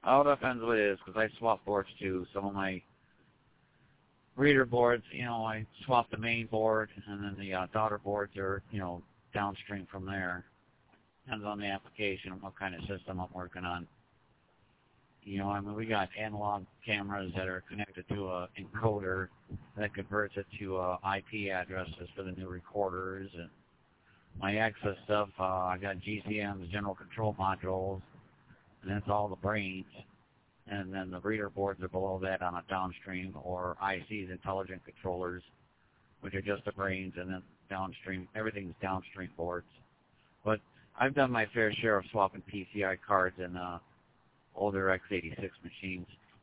Oh, it depends what it is, because I swap boards too. Some of my reader boards, I swap the main board, and then the daughter boards are, downstream from there. Depends on the application and what kind of system I'm working on. We got analog cameras that are connected to an encoder that converts it to IP addresses for the new recorders. And my access stuff, I got GCMs, general control modules, and that's all the brains. And then the reader boards are below that on a downstream, or ICs, intelligent controllers, which are just the brains, and then downstream, everything's downstream boards. But I've done my fair share of swapping PCI cards in older x86 machines.